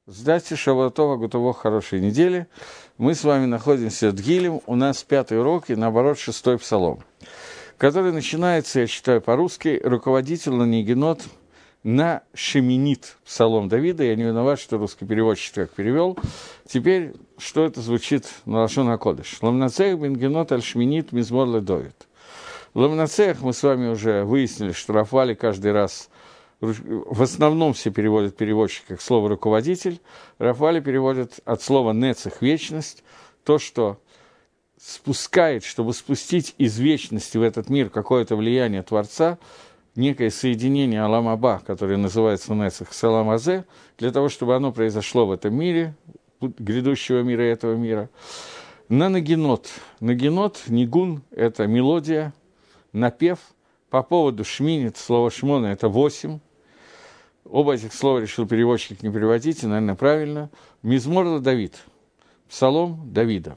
Здравствуйте, Шавуатова, Гутово, хорошей недели. Мы с вами находимся в Дгилем, у нас 5-й урок и, наоборот, 6-й псалом, который начинается, я читаю по-русски, руководитель на Нигенот на Шеминит, псалом Давида. Я не виноват, что русский переводчик так перевел. Теперь, что это звучит на лашон ха-кодеш. Ламнацех бен генот аль Шеминит мизмор ледовит. Ламнацех мы с вами уже выяснили, что Рафали каждый раз... В основном все переводят переводчик как слово «руководитель». Рафали переводят от слова «нецех» – «вечность», то, что спускает, чтобы спустить из вечности в этот мир какое-то влияние Творца, некое соединение Алам Аба, которое называется «нецех» с Алам Азе, для того, чтобы оно произошло в этом мире, грядущего мира и этого мира. На нагенот. Нагенот, нигун – это мелодия, напев. По поводу шминит, слово шмона – это 8. Оба этих слова решил переводчик не переводить, и, наверное, правильно. Мизмор Давид, псалом Давида.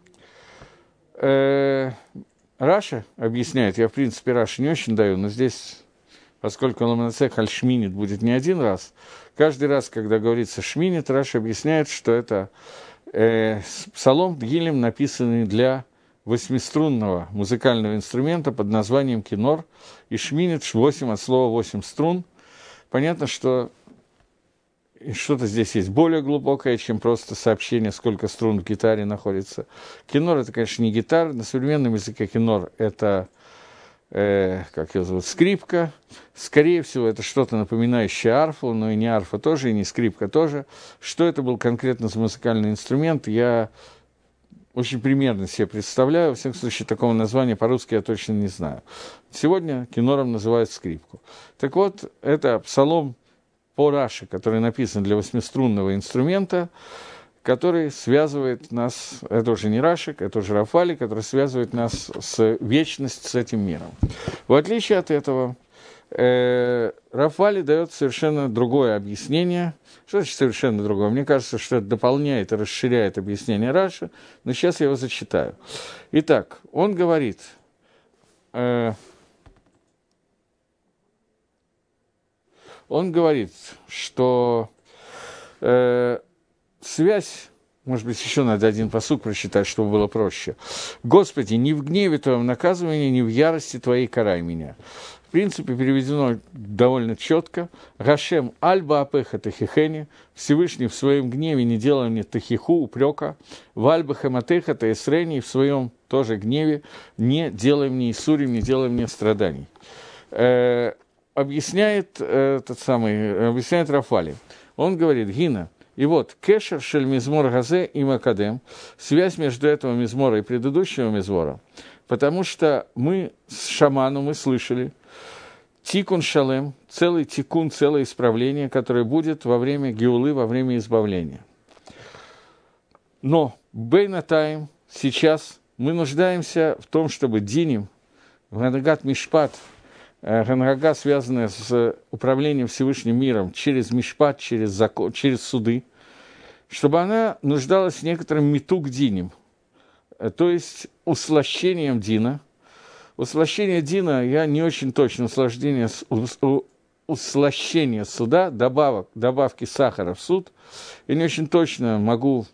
Раша объясняет, я, в принципе, Раши не очень даю, но здесь, поскольку ламнацех аль шминит будет не один раз, каждый раз, когда говорится шминит, Раша объясняет, что это псалом Дгилем, написанный для восьмиструнного музыкального инструмента под названием кинор, и шминит 8 от слова 8 струн. Понятно, что что-то здесь есть более глубокое, чем просто сообщение, сколько струн в гитаре находится. Кинор – это, конечно, не гитара. На современном языке кинор – это, как ее зовут, скрипка. Скорее всего, это что-то напоминающее арфу, но и не арфа тоже, и не скрипка тоже. Что это был конкретно за музыкальный инструмент, я очень примерно себе представляю. Во всяком случае, такого названия по-русски я точно не знаю. Сегодня кинором называют скрипку. Так вот, это псалом по Раши, который написан для восьмиструнного инструмента, который связывает нас, это уже не Рашик, это уже Рафали, который связывает нас с вечностью, с этим миром. В отличие от этого, Рафали дает совершенно другое объяснение. Что значит совершенно другое? Мне кажется, что это дополняет и расширяет объяснение Раши, но сейчас я его зачитаю. Итак, он говорит, что связь, может быть, еще надо один пасук прочитать, чтобы было проще. «Господи, не в гневе Твоем наказывай меня, не в ярости Твоей карай меня». В принципе, переведено довольно четко. «Гашем альба апеха тахихени», Всевышний в своем гневе не делай мне тахиху, упрека. «Вальба хаматеха таэсрени», в своем тоже гневе не делай мне исурим, не делай мне страданий. Объясняет Рафали. Он говорит, Гина, и вот, кешер шель мизмор газе и макадем, связь между этого мизмора и предыдущего мизмора, потому что мы с шаману, мы слышали, тикун шалем, целый тикун, целое исправление, которое будет во время геулы, во время избавления. Но бейнатайм, сейчас мы нуждаемся в том, чтобы диним, ганагат мишпат, ганага, связанная с управлением Всевышним миром через мишпат, через закон, через суды, чтобы она нуждалась в некотором митук диним, то есть услощением дина. Услощение дина, я не очень точно, услощение суда, добавки сахара в суд, я не очень точно могу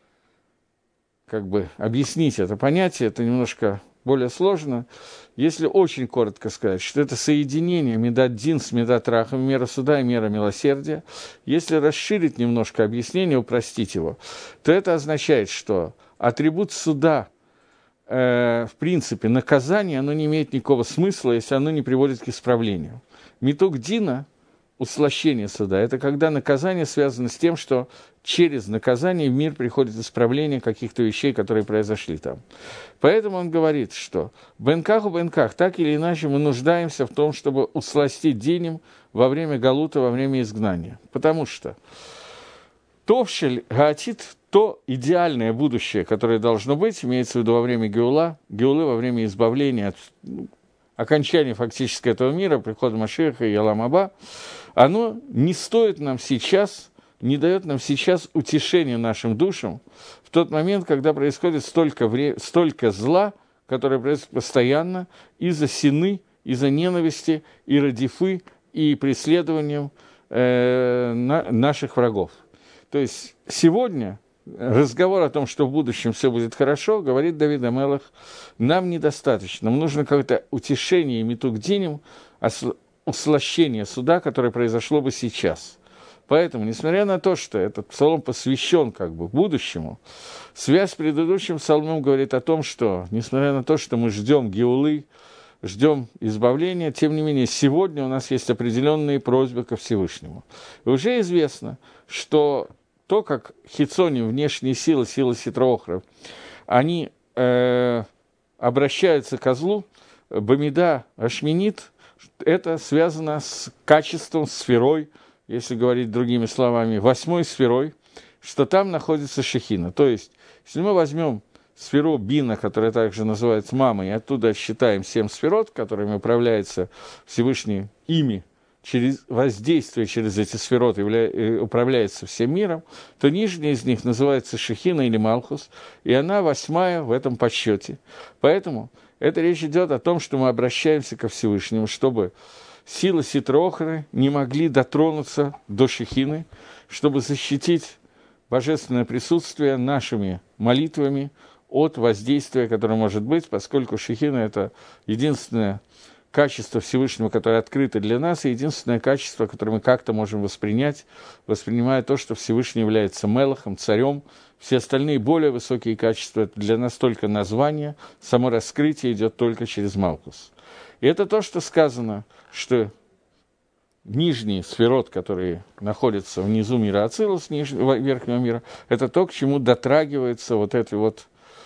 объяснить это понятие, это немножко более сложно. Если очень коротко сказать, что это соединение медат дин с медат рахом, мера суда и мера милосердия, если расширить немножко объяснение, упростить его, то это означает, что атрибут суда, в принципе, наказание, оно не имеет никакого смысла, если оно не приводит к исправлению. Митук дина, услощение суда, это когда наказание связано с тем, что через наказание в мир приходит исправление каких-то вещей, которые произошли там. Поэтому он говорит, что бенках, так или иначе мы нуждаемся в том, чтобы усластить диним во время галута, во время изгнания. Потому что товшель гаатит, то идеальное будущее, которое должно быть, имеется в виду во время геулы во время избавления от окончания фактически этого мира, прихода Машиаха и Алам Аба, оно не стоит нам сейчас, не дает нам сейчас утешения нашим душам в тот момент, когда происходит столько зла, которое происходит постоянно из-за сины, из-за ненависти и радифы, и преследованием наших врагов. То есть сегодня разговор о том, что в будущем все будет хорошо, говорит Давид ха-Мелех, нам недостаточно. Нам нужно какое-то утешение и митук диним, услощение суда, которое произошло бы сейчас. Поэтому, несмотря на то, что этот псалом посвящен как бы будущему, связь с предыдущим псалмом говорит о том, что, несмотря на то, что мы ждем геулы, ждем избавления, тем не менее, сегодня у нас есть определенные просьбы ко Всевышнему. И уже известно, что то, как хитсоним, внешние силы, силы ситроохра, они обращаются к злу, бамида ашминит, это связано с качеством, сферой, если говорить другими словами, 8-й сферой, что там находится шехина. То есть, если мы возьмем сферу бина, которая также называется мамой, и оттуда считаем 7 сферот, которыми управляется Всевышний ими, через воздействие через эти сфероты управляется всем миром, то нижняя из них называется шехина или малхус, и она 8-я в этом подсчете. Поэтому это речь идет о том, что мы обращаемся ко Всевышнему, чтобы силы ситроохры не могли дотронуться до шехины, чтобы защитить божественное присутствие нашими молитвами от воздействия, которое может быть, поскольку шехина – это единственное качество Всевышнего, которое открыто для нас, и единственное качество, которое мы как-то можем воспринять, воспринимая то, что Всевышний является мелахом, царем. Все остальные более высокие качества – это для нас только название, само раскрытие идет только через Малкус. И это то, что сказано, что нижний сферот, которые находятся внизу мира Ацилус, верхнего мира, это то, к чему дотрагивается вот это вот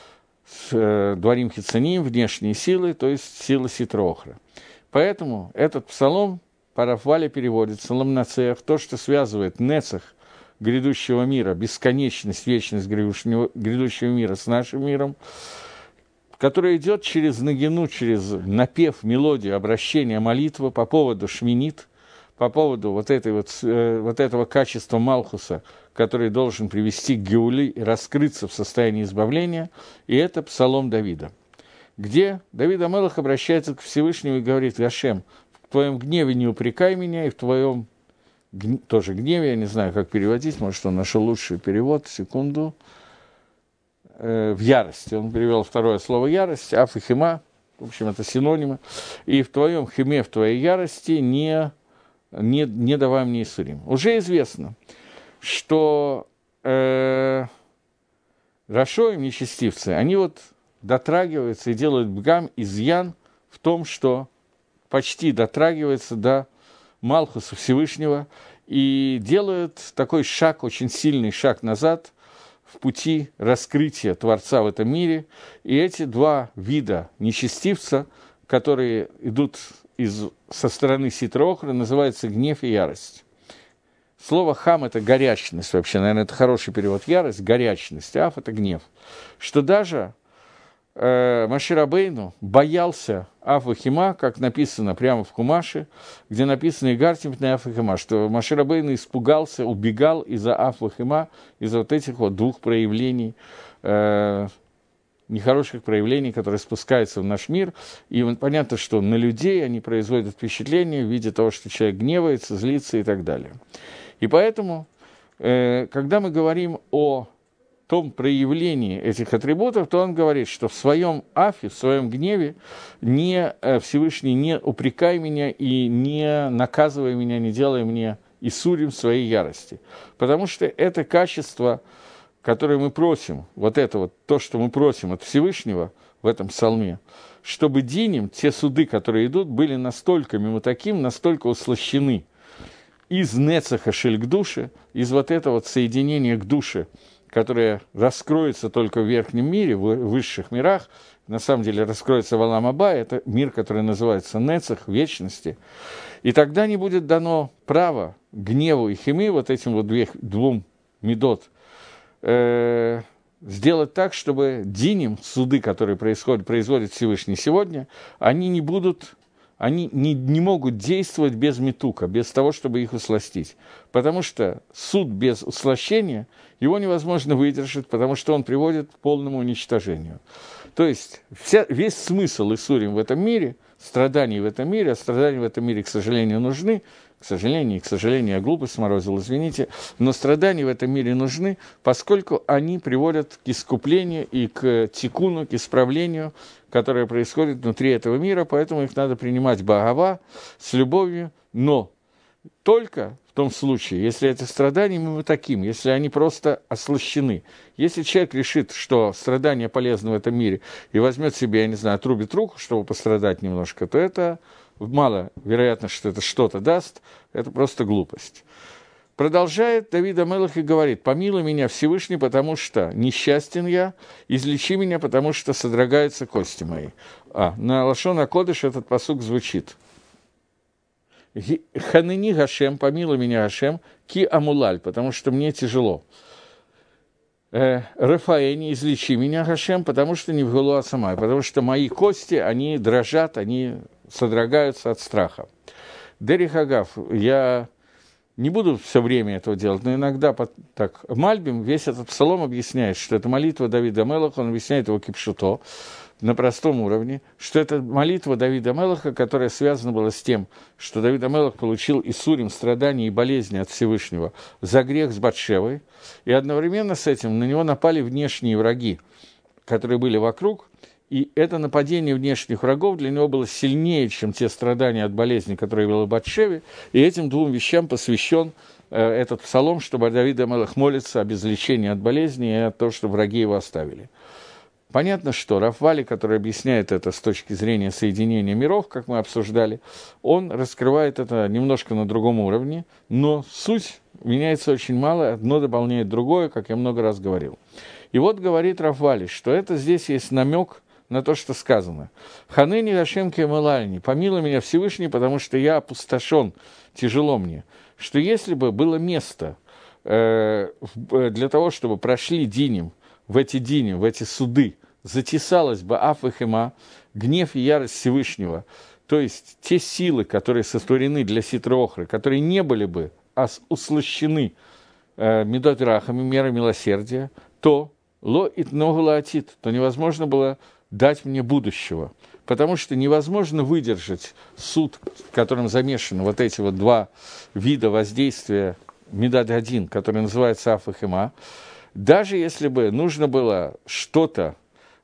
Дворим Хицаним, внешние силы, то есть силы Ситроохра. Поэтому этот псалом Парафваля переводится ламнацех, то, что связывает нецах грядущего мира, бесконечность, вечность грядущего мира с нашим миром, который идет через нагину, через напев, мелодию, обращение, молитвы по поводу шминит, по поводу вот этого качества Малхуса, который должен привести к Геуле и раскрыться в состоянии избавления, и это псалом Давида, где Давид ха-Мелех обращается к Всевышнему и говорит: «Гашем, в твоем гневе не упрекай меня, и в твоем тоже гневе», я не знаю, как переводить, может, он нашел лучший перевод, секунду, в ярости, он перевел второе слово «ярость», аф и хима, в общем, это синонимы, и в твоем химе, в твоей ярости не давай мне исурим. Уже известно, что рашоим, нечестивцы, они вот дотрагиваются и делают бгам, изъян в том, что почти дотрагиваются до Малхуса Всевышнего и делают такой шаг, очень сильный шаг назад в пути раскрытия Творца в этом мире. И эти два вида нечестивца, которые идут со стороны Ситроохры, называются гнев и ярость. Слово «хам» – это горячность вообще, наверное, это хороший перевод. Ярость – горячность, аф – это гнев. Что даже Моше Рабейну боялся Аф и Хима, как написано прямо в Хумаше, где написано «Игарти на Аф и Хима», что Моше Рабейну испугался, убегал из-за Аф и Хима, из-за вот этих вот двух проявлений, нехороших проявлений, которые спускаются в наш мир. И понятно, что на людей они производят впечатление в виде того, что человек гневается, злится и так далее. И поэтому, когда мы говорим о том проявлении этих атрибутов, то он говорит, что в своем афе, в своем гневе Всевышний не упрекай меня и не наказывай меня, не делай мне исурим своей ярости. Потому что это качество, которое мы просим, вот это вот то, что мы просим от Всевышнего в этом псалме, чтобы диним, те суды, которые идут, были настолько мимутаким, настолько услощены из нецаха шель к душе, из вот этого вот соединения к душе, которое раскроется только в верхнем мире, в высших мирах, на самом деле раскроется в Алам Аба, это мир, который называется Нецах, вечности, и тогда не будет дано право гневу и хими, вот этим вот двум медот, сделать так, чтобы диним, суды, которые производит Всевышний сегодня, они не могут действовать без метука, без того, чтобы их усластить. Потому что суд без услащения, его невозможно выдержать, потому что он приводит к полному уничтожению. То есть весь смысл Исурим в этом мире, страданий в этом мире, а страдания в этом мире, к сожалению, нужны, к сожалению, я глупость сморозил, извините, но страдания в этом мире нужны, поскольку они приводят к искуплению и к тикуну, к исправлению, которое происходит внутри этого мира, поэтому их надо принимать баагава, с любовью, но только в том случае, если эти страдания мимо таким, если они просто ослащены. Если человек решит, что страдания полезны в этом мире, и возьмет себе, я не знаю, отрубит руку, чтобы пострадать немножко, то это мало вероятно, что это что-то даст, это просто глупость. Продолжает Давид а-Мелех и говорит: «Помилуй меня, Всевышний, потому что несчастен я, излечи меня, потому что содрогаются кости мои». На лашон а-кодеш этот пасук звучит: «Ханени Гашем, помилуй меня, Гашем, ки амулаль, потому что мне тяжело. Рафаэни, излечи меня, Гашем, потому что не в голуа самай, потому что мои кости, они дрожат, они содрогаются от страха». Дерих Агав, я не буду все время этого делать, но иногда так Мальбим весь этот псалом объясняет, что это молитва Давида а-Мелеха, он объясняет его кипшуто на простом уровне, что это молитва Давида а-Мелеха, которая связана была с тем, что Давид а-Мелех получил иссурим, страдания и болезни от Всевышнего за грех с Батшевой, и одновременно с этим на него напали внешние враги, которые были вокруг, и это нападение внешних врагов для него было сильнее, чем те страдания от болезни, которые были в Батшеве, и этим двум вещам посвящен этот псалом, чтобы Давид а-Мелех молится об излечении от болезни и от того, чтобы враги его оставили. Понятно, что Рав Вали, который объясняет это с точки зрения соединения миров, как мы обсуждали, он раскрывает это немножко на другом уровне, но суть меняется очень мало, одно дополняет другое, как я много раз говорил. И вот говорит Рав Вали, что это здесь есть намек на то, что сказано. «Ханыни Гашем кемэлальни, помилуй меня, Всевышний, потому что я опустошен, тяжело мне». Что если бы было место для того, чтобы прошли диним, в эти суды, затесалась бы Аф и Хема, гнев и ярость Всевышнего, то есть те силы, которые сотворены для ситроохры, которые не были бы услощены медот рахами, мерой милосердия, то ло итногу лаатит, то невозможно было дать мне будущего, потому что невозможно выдержать суд, в котором замешаны вот эти вот два вида воздействия медот один, который называется Аф и Хема. Даже если бы нужно было что-то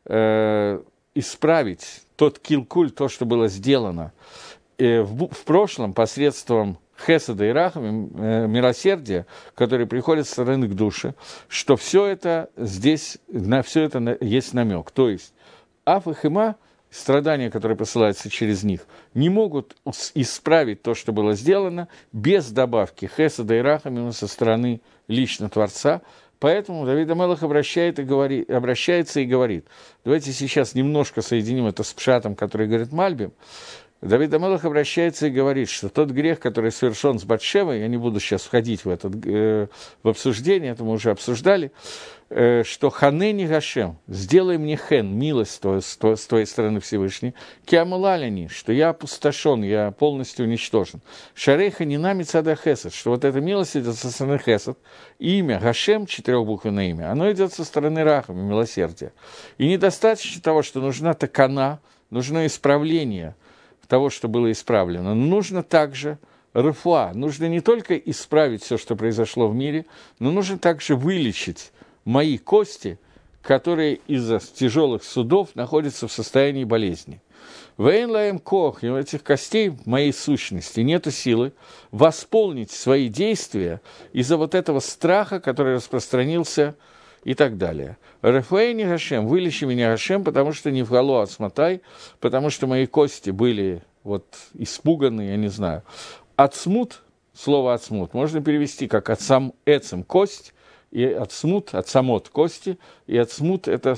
исправить, тот килкуль, то, что было сделано в прошлом посредством хеседа и рахами, милосердия, которые приходят со стороны к душе, что все это здесь, на все это есть намек. То есть Аф и Хема, страдания, которые посылаются через них, не могут исправить то, что было сделано, без добавки хеседа и рахами со стороны лично Творца. Поэтому Давид а-Мелех обращается и говорит. Давайте сейчас немножко соединим это с пшатом, который говорит Мальбим. Давид а-Мелех обращается и говорит, что тот грех, который совершен с Батшевой, я не буду сейчас входить в обсуждение, это мы уже обсуждали, что «Ханени Гашем, сделай мне хен, милость с твоей стороны Всевышний, киамалалини, что я опустошен, я полностью уничтожен, шарейха нинами цада хесед, что вот эта милость идет со стороны хесед, имя Гашем, четырехбуквенное имя, оно идет со стороны рахами, милосердия. И недостаточно того, что нужна такана, нужно исправление того, что было исправлено, но нужно также рефуа, нужно не только исправить все, что произошло в мире, но нужно также вылечить мои кости, которые из-за тяжелых судов находятся в состоянии болезни. Вэйн лаэм кох, и у этих костей в моей сущности нету силы восполнить свои действия из-за вот этого страха, который распространился и так далее. Рефуэйни Гашем, вылечи меня, Гашем, потому что не в голо отсмотай, потому что мои кости были вот испуганы, я не знаю. Ацмут, слово ацмут, можно перевести как отсам эцем, кость, и ацмут, ацамот, кости, и ацмут – это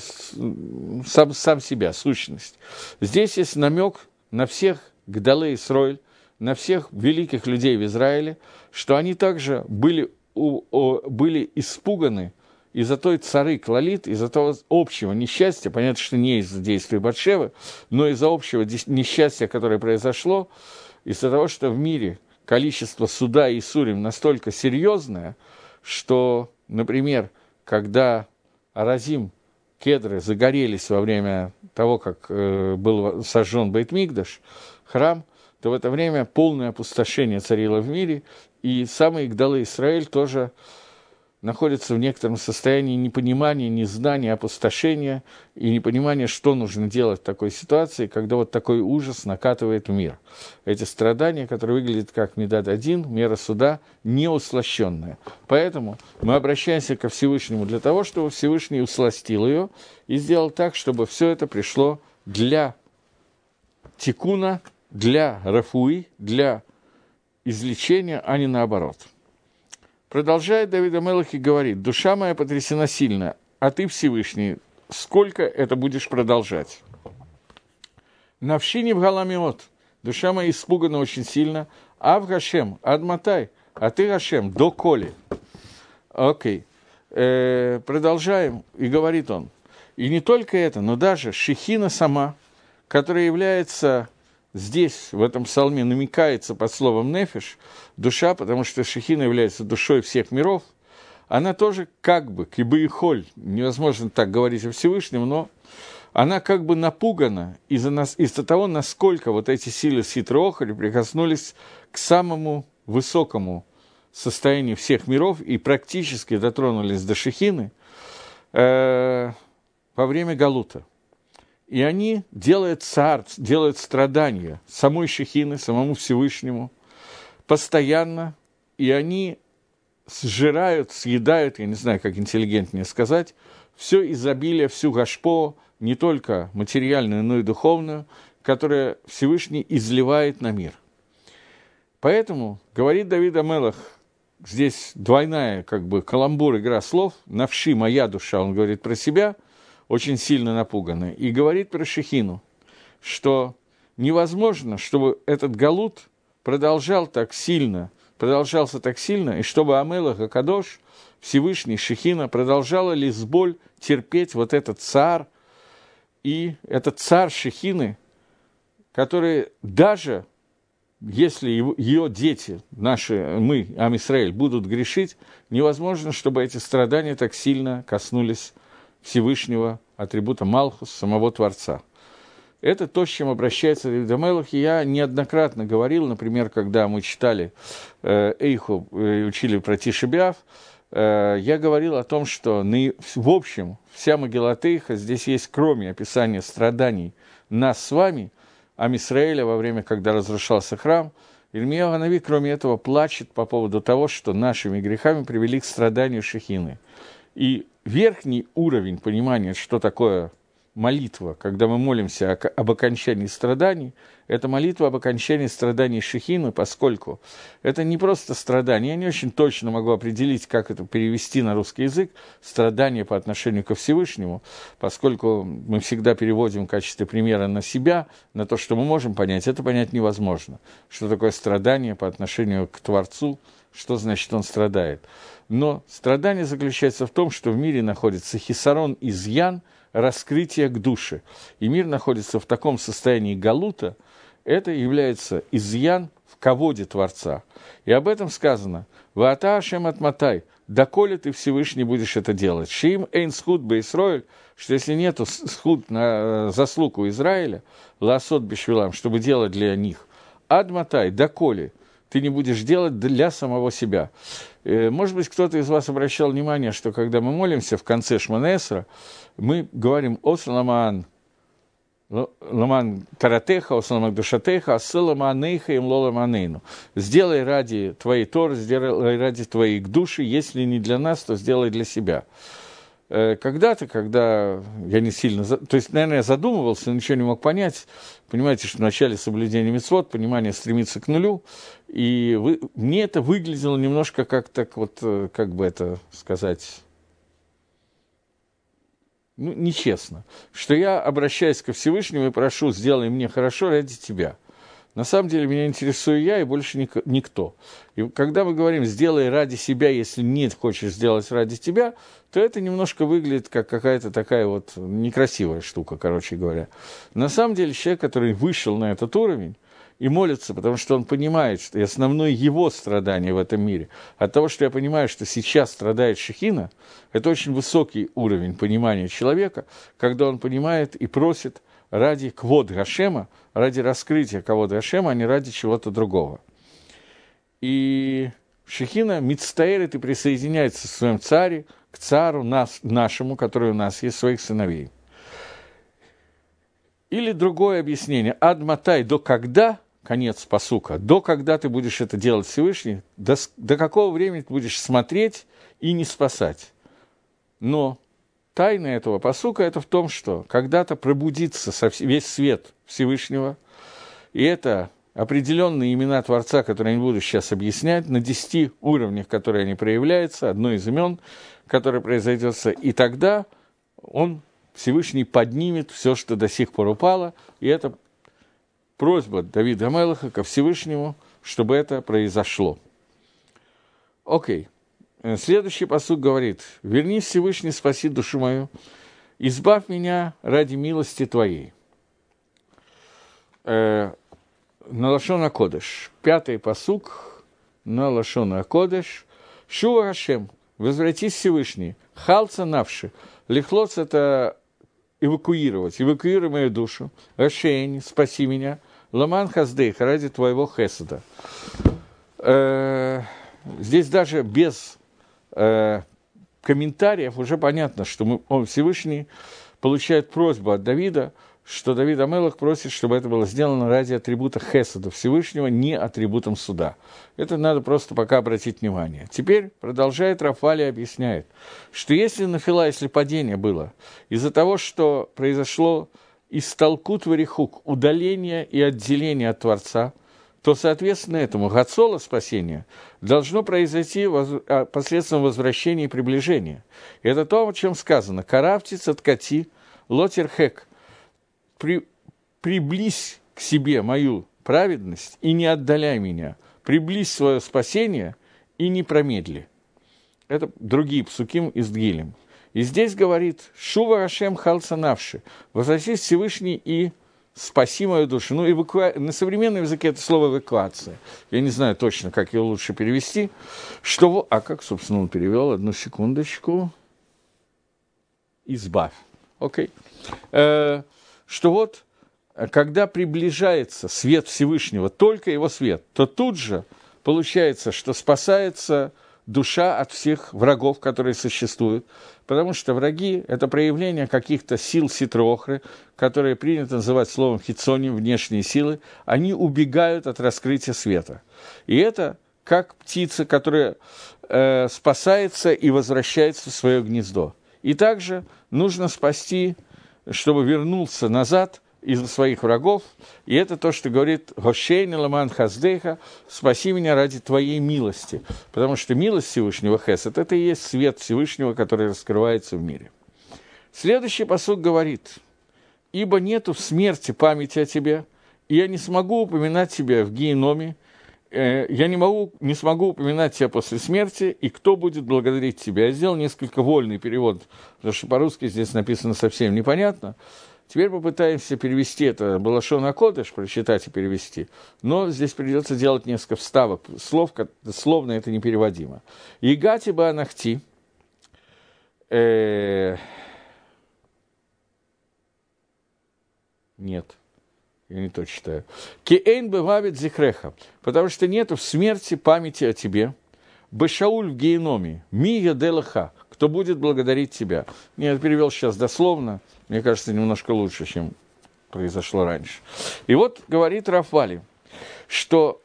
сам себя, сущность. Здесь есть намек на всех Гдалей Исроэль, на всех великих людей в Израиле, что они также были испуганы из-за той цары Клалит, из-за того общего несчастья, понятно, что не из-за действия Батшевы, но из-за общего несчастья, которое произошло, из-за того, что в мире количество суда и Исурим настолько серьезное, что, например, когда Аразим, кедры загорелись во время того, как был сожжен Бейт-Микдаш, храм, то в это время полное опустошение царило в мире, и самые Гдалы Исраэль тоже находятся в некотором состоянии непонимания, незнания, опустошения и непонимания, что нужно делать в такой ситуации, когда вот такой ужас накатывает в мир. Эти страдания, которые выглядят как Медад-1, мера суда, неуслощенная. Поэтому мы обращаемся ко Всевышнему для того, чтобы Всевышний усластил ее и сделал так, чтобы все это пришло для тикуна, для рафуи, для излечения, а не наоборот. Продолжает Давид ха-Мелех и говорит: «Душа моя потрясена сильно, а ты, Всевышний, сколько это будешь продолжать?» «Навшини в галамиот, душа моя испугана очень сильно, а в Гашем, адматай, а ты, Гашем, до коли». Окей. Продолжаем, и говорит он. И не только это, но даже Шехина сама, которая является... Здесь, в этом псалме, намекается под словом «нефеш», душа, потому что Шехина является душой всех миров, она тоже как бы, кибы и холь, невозможно так говорить о Всевышнем, но она как бы напугана из-за того, насколько вот эти силы Ситро-Охари прикоснулись к самому высокому состоянию всех миров и практически дотронулись до Шехины во время Галута. И они делают страдания самой Шехины, самому Всевышнему, постоянно, и они сжирают, съедают, я не знаю, как интеллигентнее сказать, все изобилие, всю гашпо, не только материальную, но и духовную, которая Всевышний изливает на мир. Поэтому, говорит Давид ха-Мелех, здесь двойная, как бы, каламбур, игра слов, «навши, моя душа», он говорит про себя, очень сильно напуганы, и говорит про Шехину, что невозможно, чтобы этот галут продолжался так сильно, и чтобы Амелах ха-Кадош, Всевышний, Шехина, продолжала лизболь терпеть вот этот царь, и этот царь Шехины, который даже если ее дети, мы, Ам Исраэль, будут грешить, невозможно, чтобы эти страдания так сильно коснулись Всевышнего, атрибута Малхус, самого Творца. Это то, с чем обращается Давид ха-Мелех, и я неоднократно говорил, например, когда мы читали Эйху, учили про Тиша б'Ав, я говорил о том, что, в общем, вся Мегилат Эйха, здесь есть, кроме описания страданий нас с вами, Ам Исраэля во время, когда разрушался храм, Ирмияу ха-Нави, кроме этого, плачет по поводу того, что нашими грехами привели к страданию Шехины. И верхний уровень понимания, что такое молитва, когда мы молимся об окончании страданий, это молитва об окончании страданий Шехины, поскольку это не просто страдания, я не очень точно могу определить, как это перевести на русский язык, страдания по отношению ко Всевышнему, поскольку мы всегда переводим в качестве примера на себя, на то, что мы можем понять, это понять невозможно, что такое страдание по отношению к Творцу, что значит он страдает. Но страдание заключается в том, что в мире находится хисарон, изъян, раскрытие к душе. И мир находится в таком состоянии галута, это является изъян в ководе Творца. И об этом сказано: «Ваата Ашем атматай», доколе ты, Всевышний, будешь это делать. «Шиим эйн схуд бе-Исроэль», что если нету схуд на заслугу Израиля, ласот бешвилам, чтобы делать для них, адматай, доколе ты не будешь делать для самого себя. Может быть, кто-то из вас обращал внимание, что когда мы молимся в конце Шмона Эсра, мы говорим «Ос ламаан таратеха, ос ламак душатеха, ас ламаанейха им лоламанейну». Сделай ради твоей Торы, сделай ради твоих души, если не для нас, то сделай для себя. Когда-то, когда я не сильно... То есть, наверное, я задумывался, но ничего не мог понять. Понимаете, что в начале соблюдения мицвот понимание стремится к нулю. И мне это выглядело немножко как так вот, как бы это сказать... нечестно. Что я обращаюсь ко Всевышнему и прошу: сделай мне хорошо ради тебя. На самом деле меня интересую я и больше никто. И когда мы говорим «сделай ради себя», если не хочешь сделать ради тебя, то это немножко выглядит как какая-то такая вот некрасивая штука, короче говоря. На самом деле человек, который вышел на этот уровень и молится, потому что он понимает, что и основное его страдание в этом мире, от того, что я понимаю, что сейчас страдает Шехина, это очень высокий уровень понимания человека, когда он понимает и просит ради квод Гашема, ради раскрытия квод Гашема, а не ради чего-то другого. И Шехина мицтаэрит и присоединяется к своему царе, к цару нашему, который у нас есть, своих сыновей. Или другое объяснение. Адматай, до когда, конец пасука, до когда ты будешь это делать Всевышний, до какого времени ты будешь смотреть и не спасать. Но тайна этого пасука это в том, что когда-то пробудится весь свет Всевышнего, и это определенные имена Творца, которые я не буду сейчас объяснять, на 10 уровнях, которые они проявляются, одно из имен, которое произойдет, и тогда он, Всевышний, поднимет все, что до сих пор упало, и это просьба Давида ха-Мелеха ко Всевышнему, чтобы это произошло. Окей. Следующий пасук говорит: «Вернись, Всевышний, спаси душу мою, избавь меня ради милости Твоей». На лашон а-кодеш. 5-й пасук на лашон а-кодеш. Шува Хашем, возвратись, Всевышний. Халца навши. Лихлоц – это эвакуировать. Эвакуируй мою душу. Ашейн, спаси меня. Ламан хаздейх, ради твоего хесада. Здесь даже без комментариев уже понятно, что он Всевышний получает просьбу от Давида, что Давид ха-Мелех просит, чтобы это было сделано ради атрибута хесада Всевышнего, не атрибутом суда. Это надо просто пока обратить внимание. Теперь продолжает Рафали, объясняет, что если нафила, если падение было, из-за того, что произошло исталкут варихук, удаление и отделение от Творца, то, соответственно, этому гацола спасения должно произойти посредством возвращения и приближения. И это то, о чем сказано. «Каравти цаткати лотерхек». Приблизь к себе мою праведность и не отдаляй меня. Приблизь свое спасение и не промедли. Это другие псуким из Дгилем. И здесь говорит: «Шува Ашем халца навши». Возвратись, Всевышний, и спаси мою душу. Ну, на современном языке это слово «эвакуация». Я не знаю точно, как его лучше перевести. Что... А как, собственно, он перевел? Одну секундочку. «Избавь». Окей. Что вот, когда приближается свет Всевышнего, только его свет, то тут же получается, что спасается душа от всех врагов, которые существуют, потому что враги – это проявление каких-то сил ситроохры, которые принято называть словом хитсоним, внешние силы, они убегают от раскрытия света. И это как птица, которая спасается и возвращается в свое гнездо. И также нужно спасти, чтобы вернулся назад из своих врагов, и это то, что говорит «Гошейн ламан хаздейха», «Спаси меня ради твоей милости», потому что милость Всевышнего хесед – это и есть свет Всевышнего, который раскрывается в мире. Следующий пасук говорит: «Ибо нету в смерти памяти о тебе, и я не смогу упоминать тебя в геноме, я не смогу упоминать тебя после смерти, и кто будет благодарить тебя?» Я сделал несколько вольный перевод, потому что по-русски здесь написано совсем непонятно. Теперь попытаемся перевести это балашон а-кодеш, прочитать и перевести, но здесь придется делать несколько вставок, слов, словно это непереводимо. «Игати ба анахти». Нет. Я не то читаю. «Кеэйн бевавит зихреха», потому что нету в смерти памяти о тебе. «Бешауль в геноме, ми яделаха», кто будет благодарить тебя. Я перевел сейчас дословно, мне кажется, немножко лучше, чем произошло раньше. И вот говорит Рафали, что...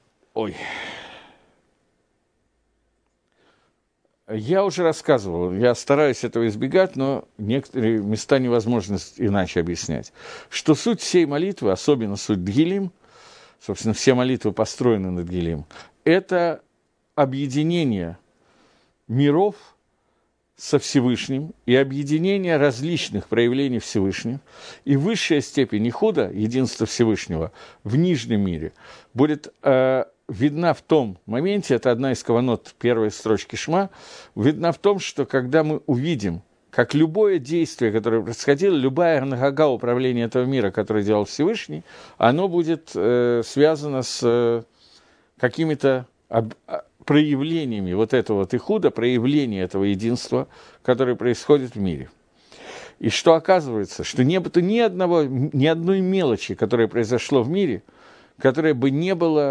Я уже рассказывал, я стараюсь этого избегать, но некоторые места невозможно иначе объяснять, что суть всей молитвы, особенно суть Дгилим, собственно, все молитвы построены на Дгилим, это объединение миров со Всевышним и объединение различных проявлений Всевышнего, и высшая степень Ихуда, единства Всевышнего, в нижнем мире, будет... видна в том моменте, это одна из каванот первой строчки Шма, видна в том, что когда мы увидим, как любое действие, которое происходило, любая нагага управления этого мира, которое делал Всевышний, оно будет связано с какими-то проявлениями вот этого вот ихуда, проявления этого единства, которое происходит в мире. И что оказывается, что не было ни одной мелочи, которая произошла в мире, которая бы не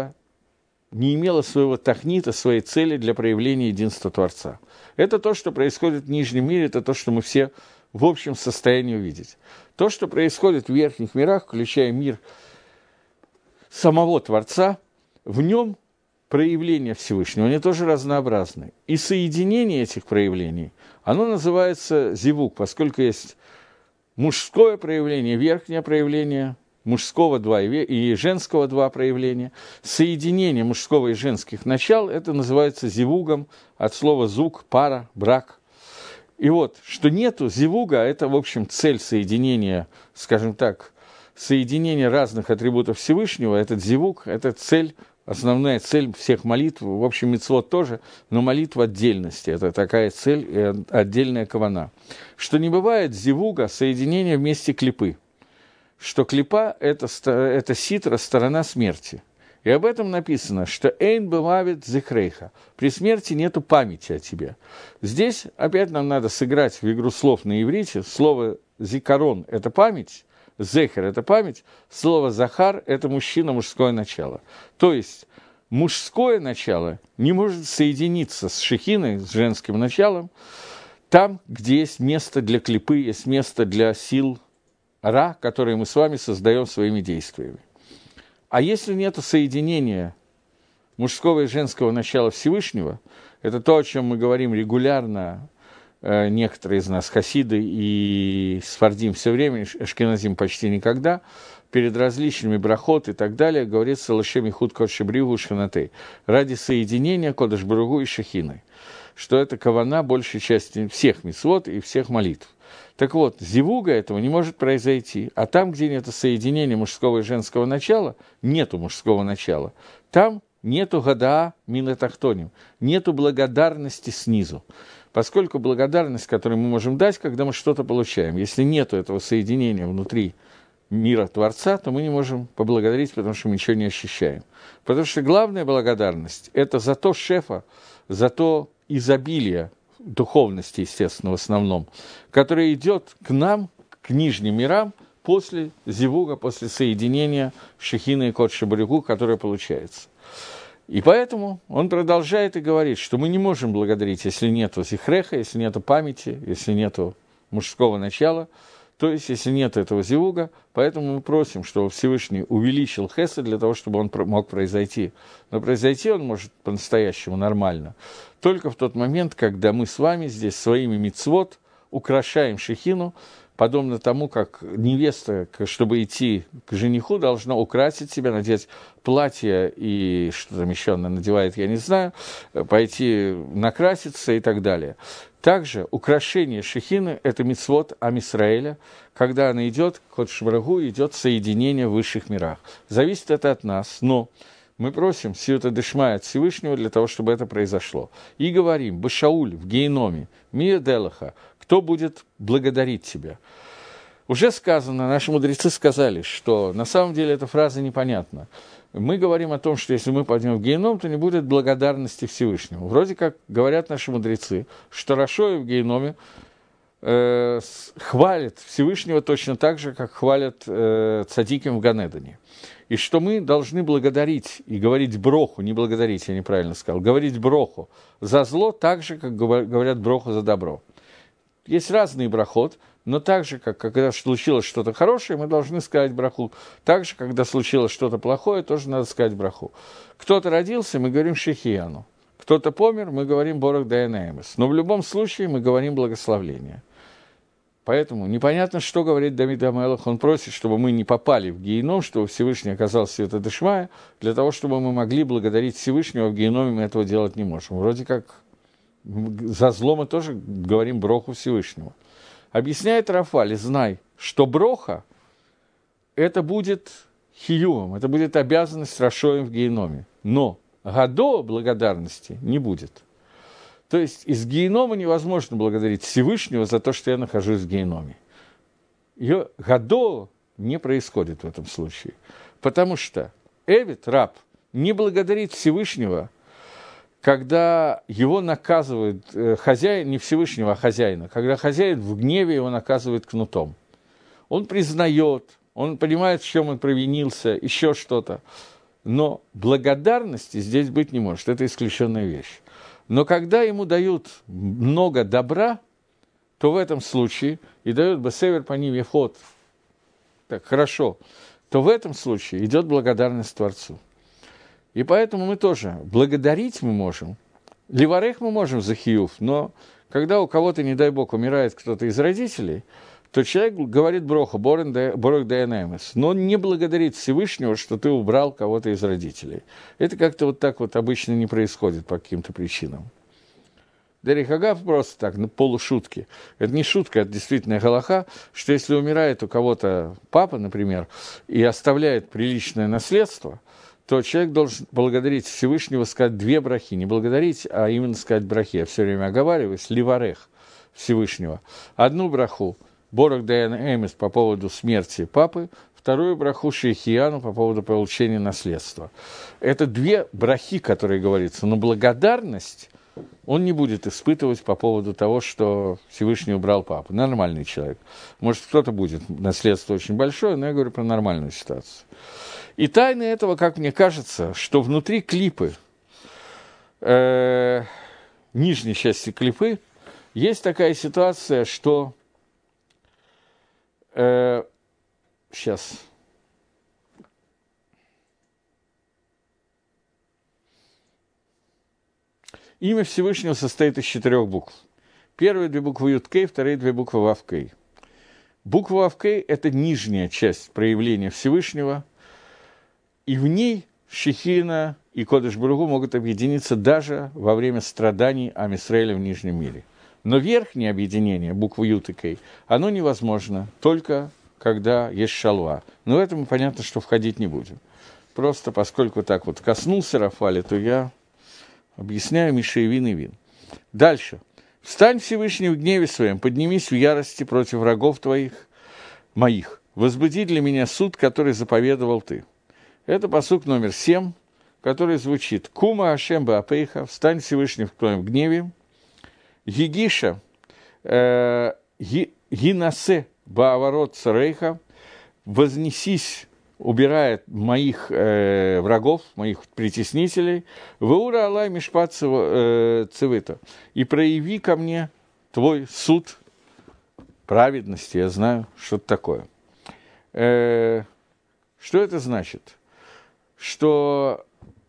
имела своего тахнита, своей цели для проявления единства Творца. Это то, что происходит в нижнем мире, это то, что мы все в общем состоянии увидеть. То, что происходит в верхних мирах, включая мир самого Творца, в нем проявления Всевышнего, они тоже разнообразны. И соединение этих проявлений, оно называется зивук, поскольку есть мужское проявление, верхнее проявление, мужского два и женского два проявления. Соединение мужского и женских начал, это называется зивугом, от слова зуг, пара, брак. И вот, что нету зивуга, это, в общем, цель соединения, скажем так, соединения разных атрибутов Всевышнего, этот зивуг, это цель, основная цель всех молитв, в общем, мицвот тоже, но молитва отдельности, это такая цель и отдельная кавана. Что не бывает зивуга, соединения вместе клипы, что клипа – это ситра, сторона смерти. И об этом написано, что «эйн бемавит зихрейха» – при смерти нету памяти о тебе. Здесь опять нам надо сыграть в игру слов на иврите. Слово «зикарон» – это память, «зехер» – это память, слово «захар» – это мужчина, мужское начало. То есть мужское начало не может соединиться с шехиной, с женским началом, там, где есть место для клипы, есть место для сил ра, которые мы с вами создаем своими действиями. А если нет соединения мужского и женского начала Всевышнего, это то, о чем мы говорим регулярно, некоторые из нас, хасиды и сфардим все время, ашкеназим почти никогда, перед различными брахот и так далее, говорится «Лашем ихуд кодши брюгу шханатей» ради соединения кодыш брюгу и шахиной, что это кавана большей части всех мицвот и всех молитв. Так вот, зивуга этого не может произойти, а там, где нет соединения мужского и женского начала, нету мужского начала, там нету гадаа мина тахтоним, нету благодарности снизу. Поскольку благодарность, которую мы можем дать, когда мы что-то получаем, если нету этого соединения внутри мира Творца, то мы не можем поблагодарить, потому что мы ничего не ощущаем. Потому что главная благодарность – это за то шефа, за то изобилие, духовности, естественно, в основном, которая идет к нам, к нижним мирам, после зивуга, после соединения шехины и кодши-барюгу, которое получается. И поэтому он продолжает и говорит, что мы не можем благодарить, если нету зихреха, если нету памяти, если нету мужского начала, то есть если нет этого зивуга, поэтому мы просим, чтобы Всевышний увеличил хесед для того, чтобы он мог произойти. Но произойти он может по-настоящему нормально только в тот момент, когда мы с вами здесь своими мицвот украшаем шехину, подобно тому, как невеста, чтобы идти к жениху, должна украсить себя, надеть платье и что там еще она надевает, я не знаю, пойти накраситься и так далее. Также украшение шехины – это мицвот Ам-Исраэля, когда она идет, кодш-брагу, идет соединение в высших мирах. Зависит это от нас, но мы просим Сиюта Дешмая от Всевышнего для того, чтобы это произошло. И говорим, Башауль в гейноме, Мия Делаха, кто будет благодарить тебя? Уже сказано, наши мудрецы сказали, что на самом деле эта фраза непонятна. Мы говорим о том, что если мы пойдем в геном, то не будет благодарности Всевышнему. Вроде как говорят наши мудрецы, что Рашои в геноме хвалят Всевышнего точно так же, как хвалят цадиким в Ганедане. И что мы должны благодарить и говорить броху, не благодарить, я неправильно сказал, говорить броху за зло так же, как говорят броху за добро. Есть разный брахот, но так же, как когда случилось что-то хорошее, мы должны сказать браху. Так же, когда случилось что-то плохое, тоже надо сказать браху. Кто-то родился, мы говорим шехияну. Кто-то помер, мы говорим борах даэнэмэс. Но в любом случае мы говорим благословление. Поэтому непонятно, что говорит Давид ха-Мелех. Он просит, чтобы мы не попали в геном, чтобы Всевышний оказался Сиюта Дешмая, для того, чтобы мы могли благодарить Всевышнего. В геноме мы этого делать не можем. Вроде как за зло мы тоже говорим броху Всевышнего. Объясняет Рафали, знай, что броха – это будет хиювом, это будет обязанность Рашоем в геноме. Но гадо благодарности не будет. То есть из генома невозможно благодарить Всевышнего за то, что я нахожусь в геноме. Ее гадо не происходит в этом случае. Потому что Эвид, раб, не благодарит Всевышнего, когда его наказывают хозяин, не Всевышнего, а хозяина, когда хозяин в гневе его наказывает кнутом. Он признает, он понимает, в чем он провинился, еще что-то. Но благодарности здесь быть не может, это исключенная вещь. Но когда ему дают много добра, то в этом случае, и дают бесевер по ним ефот, так хорошо, то в этом случае идет благодарность Творцу. И поэтому мы тоже благодарить мы можем, ливарех мы можем за хиюв, но когда у кого-то, не дай бог, умирает кто-то из родителей, то человек говорит броху, борох даянаймес, но он не благодарит Всевышнего, что ты убрал кого-то из родителей. Это как-то вот так вот обычно не происходит по каким-то причинам. Дерихагав просто так, полушутки. Это не шутка, это действительно галаха, что если умирает у кого-то папа, например, и оставляет приличное наследство, то человек должен благодарить Всевышнего, сказать две брахи. Не благодарить, а именно сказать брахи. Я все время оговариваюсь, ливарех Всевышнего. Одну браху Борох Даян Эмис по поводу смерти папы, вторую браху Шейхияну по поводу получения наследства. Это две брахи, которые говорится, но благодарность он не будет испытывать по поводу того, что Всевышний убрал папу. Нормальный человек. Может, кто-то будет, наследство очень большое, но я говорю про нормальную ситуацию. И тайна этого, как мне кажется, что внутри клипы, нижней части клипы, есть такая ситуация, что сейчас. Имя Всевышнего состоит из 4 букв. Первые 2 буквы Ют-Кей, вторые 2 буквы Вав-Кей. Буква Вав-Кей – это нижняя часть проявления Всевышнего, и в ней Шехина и Кодеш-Баругу могут объединиться даже во время страданий Ам-Исраэля в Нижнем мире. Но верхнее объединение, буквы Ют и Кей, оно невозможно только когда есть шалва. Но в это мы, понятно, что входить не будем. Просто поскольку так вот коснулся Рафаля, то я объясняю Мишеевин и Вин. Дальше. «Встань, Всевышний, в гневе своем, поднимись в ярости против врагов твоих, моих. Возбуди для меня суд, который заповедовал ты». Это пасук номер 7, который звучит «Кума Ашем Баапейха, встань, Всевышний, в твоем гневе, Гигиша, Гинасе Бааворот Царейха, вознесись, убирая моих врагов, моих притеснителей, Ваура Алай Мишпат Цивита, и прояви ко мне твой суд праведности, я знаю, что это такое». Что это значит? Что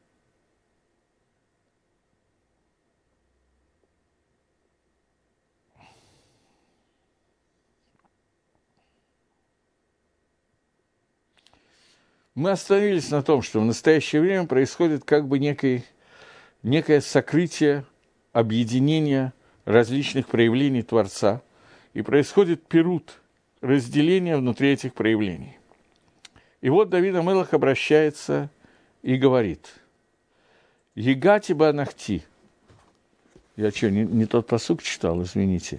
мы остановились на том, что в настоящее время происходит как бы некое сокрытие, объединение различных проявлений Творца, и происходит пирут, разделение внутри этих проявлений. И вот Давид ха-Мелех обращается и говорит: «Егати банахти». Я что, не тот пасук читал, извините.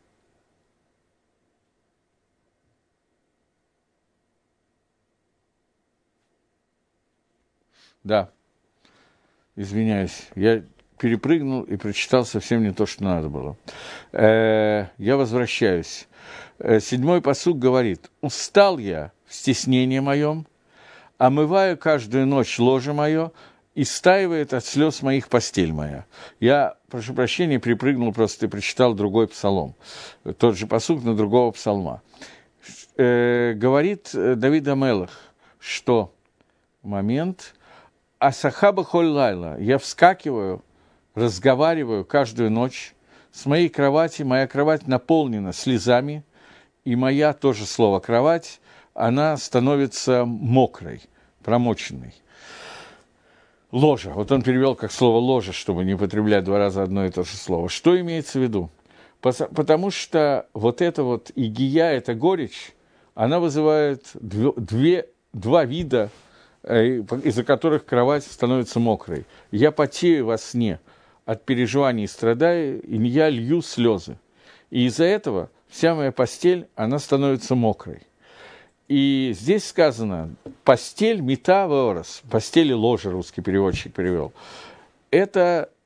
Да, извиняюсь, я перепрыгнул и прочитал совсем не то, что надо было. Я возвращаюсь. 7 пасук говорит: «Устал я в стеснении моем, омываю каждую ночь ложе мое, и стаивает от слез моих постель моя». Я, прошу прощения, перепрыгнул просто и прочитал другой псалом. Тот же пасук, но другого псалма. Говорит Давид ха-Мелех, что момент... «Асахаба холь лайла» – я вскакиваю, разговариваю каждую ночь. С моей кровати, моя кровать наполнена слезами, и моя тоже слово «кровать», она становится мокрой, промоченной. Ложа. Вот он перевел как слово «ложа», чтобы не употреблять 2 раза одно и то же слово. Что имеется в виду? Потому что вот эта вот игия, эта горечь, она вызывает 2 вида, из-за которых кровать становится мокрой. Я потею во сне от переживаний и страдаю, и я лью слезы. И из-за этого вся моя постель, она становится мокрой. И здесь сказано постель мита веорос, постель и ложа, русский переводчик перевел. Это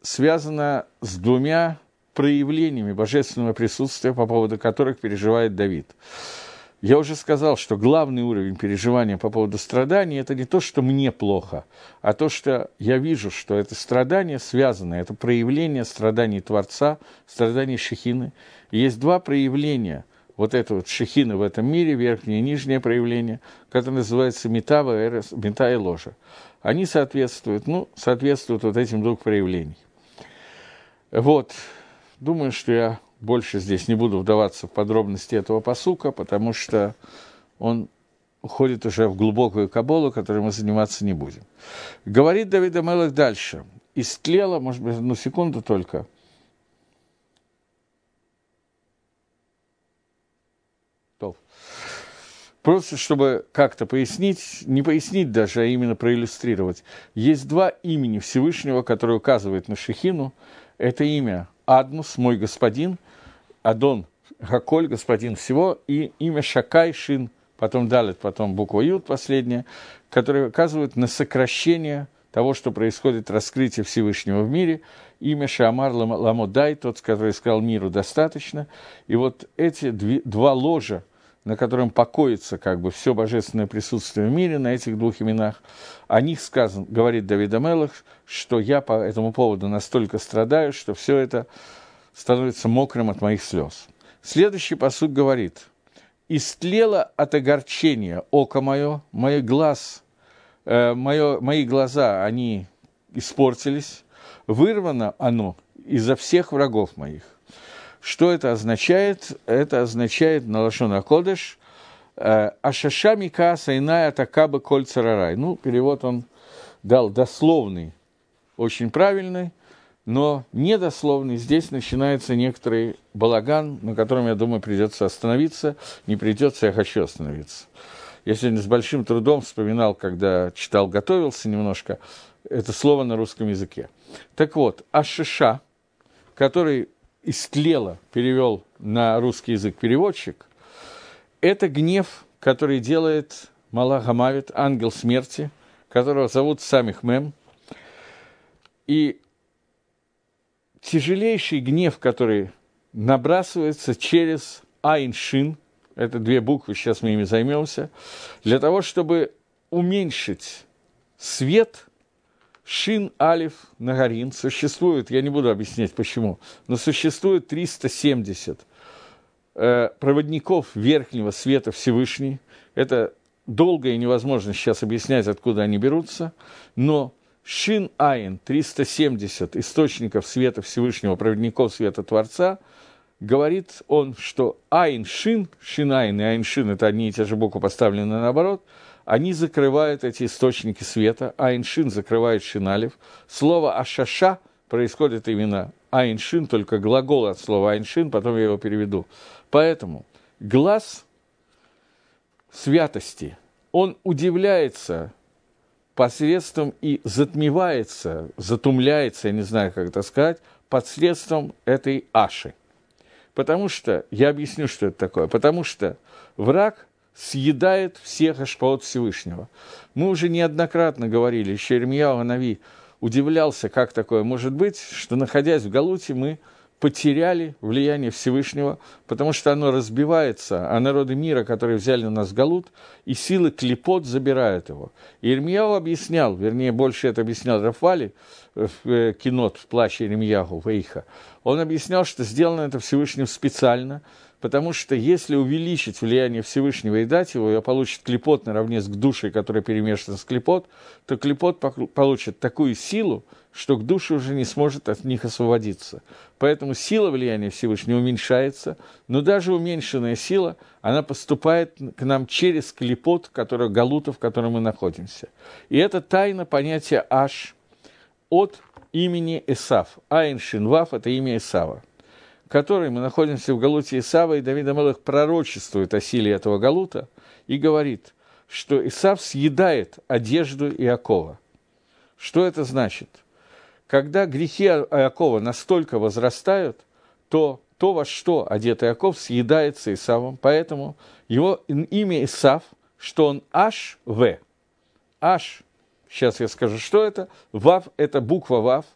связана с двумя проявлениями божественного присутствия, по поводу которых переживает Давид. Я уже сказал, что главный уровень переживания по поводу страданий – это не то, что мне плохо, а то, что я вижу, что это страдание связано, это проявление страданий Творца, страданий Шехины. И есть два проявления вот этого вот Шехины в этом мире, верхнее и нижнее проявление, которое называется мета и ложа. Они соответствуют вот этим двум проявлениям. Вот, думаю, что я больше здесь не буду вдаваться в подробности этого пасука, потому что он уходит уже в глубокую каболу, которой мы заниматься не будем. Говорит Давид ха-Мелех дальше. Истлела, может быть, одну секунду только. Просто чтобы как-то пояснить, не пояснить даже, а именно проиллюстрировать. Есть два имени Всевышнего, которые указывают на Шехину. Это имя Аднус, мой господин, Адон Гаколь, господин всего, и имя Шакай, Шин, потом Далет, потом буква Юд, последняя, которые указывают на сокращение того, что происходит, раскрытие Всевышнего в мире. Имя Шаамар Ламодай, тот, который сказал миру достаточно. И вот эти два ложа, на котором покоится как бы все божественное присутствие в мире, на этих двух именах, о них сказано, говорит Давид ха-Мелех, что я по этому поводу настолько страдаю, что все это становится мокрым от моих слез. Следующий пасук говорит: «Истлело от огорчения око мое, мои глаза, они испортились, вырвано оно изо всех врагов моих». Что это означает? Это означает на лашон а-кодеш «Ашаша мика сайная такаба коль царарай». Ну, перевод он дал дословный, очень правильный, но недословный. Здесь начинается некоторый балаган, на котором, я думаю, придется остановиться. Не придется, я хочу остановиться. Я сегодня с большим трудом вспоминал, когда читал, готовился немножко, это слово на русском языке. Так вот, ашиша, который истлело, перевел на русский язык переводчик, это гнев, который делает Малах ха-Мавет, ангел смерти, которого зовут Самих Мем. И тяжелейший гнев, который набрасывается через Айн Шин, это две буквы, сейчас мы ими займемся, для того, чтобы уменьшить свет. Шин, Алиф, Нагарин существует, я не буду объяснять почему, но существует 370 проводников верхнего света Всевышний. Это долго и невозможно сейчас объяснять, откуда они берутся, но Шин Айн, 370 источников света Всевышнего, проводников света Творца, говорит он, что Айн Шин, Шин Айн и Айн Шин, это одни и те же буквы, поставлены наоборот, они закрывают эти источники света. Айн-Шин закрывает Шин-Алев. Слово «ашаша» происходит именно Айн-Шин, только глагол от слова Айн-Шин, потом я его переведу. Поэтому глаз святости, он удивляется посредством и затмевается, затумляется, я не знаю, как это сказать, посредством этой аши. Потому что, я объясню, что это такое, потому что враг съедает всех ашпаот Всевышнего. Мы уже неоднократно говорили, еще Ирмияу ха-Нави удивлялся, как такое может быть, что, находясь в Галуте, мы потеряли влияние Всевышнего, потому что оно разбивается, а народы мира, которые взяли на нас Галут, и силы клипот забирают его. И Ирмияу объяснял, вернее, больше это объяснял Рафали в кинот, в плаще Ирмияу, Вейха, он объяснял, что сделано это Всевышним специально, потому что если увеличить влияние Всевышнего и дать его, и получит клипот наравне с душей, которая перемешана с клипот, то клипот получит такую силу, что к душе уже не сможет от них освободиться. Поэтому сила влияния Всевышнего уменьшается, но даже уменьшенная сила, она поступает к нам через клипот, галута, в котором мы находимся. И это тайна понятия «аш» от имени Эсав. Айн Шин Вав – это имя Эсава, который мы находимся в Галуте Исава, и Давид ха-Мелех пророчествует о силе этого Галута и говорит, что Исав съедает одежду Иакова. Что это значит? Когда грехи Иакова настолько возрастают, то во что одет Иаков, съедается Исавом, поэтому его имя Исав, что он Аш-В. Аш, сейчас я скажу, что это. Вав – это буква Вав,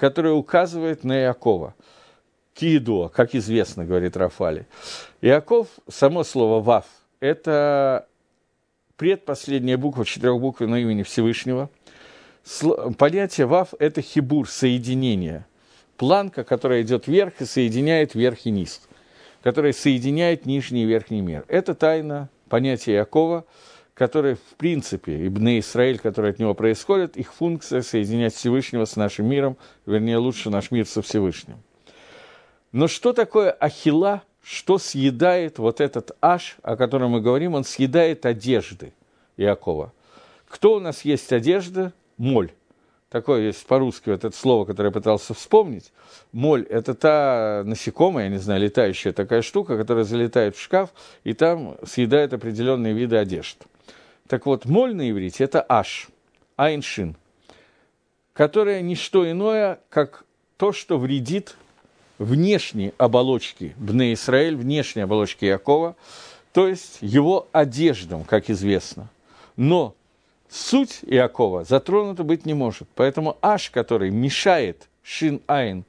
которое указывает на Иакова. Киедуа, как известно, говорит Рафали. Иаков, само слово «вав», это предпоследняя буква четырехбуквенного имени Всевышнего. Понятие «вав» – это хибур, соединение. Планка, которая идет вверх и соединяет верх и низ, которая соединяет нижний и верхний мир. Это тайна понятия Иакова, которое, в принципе, и Бней Исраэль, который от него происходит, их функция соединять Всевышнего с нашим миром, вернее, лучше наш мир со Всевышним. Но что такое ахила, что съедает вот этот аш, о котором мы говорим, он съедает одежды Иакова. Кто у нас есть одежда? Моль. Такое есть по-русски вот это слово, которое я пытался вспомнить. Моль – это та насекомая, я не знаю, летающая такая штука, которая залетает в шкаф и там съедает определенные виды одежд. Так вот, моль на иврите – это аш, айншин, которая не что иное, как то, что вредит внешней оболочке Бней Исраэль, внешней оболочке Иакова, то есть его одеждам, как известно. Но суть Иакова затронута быть не может. Поэтому аш, который мешает шин айн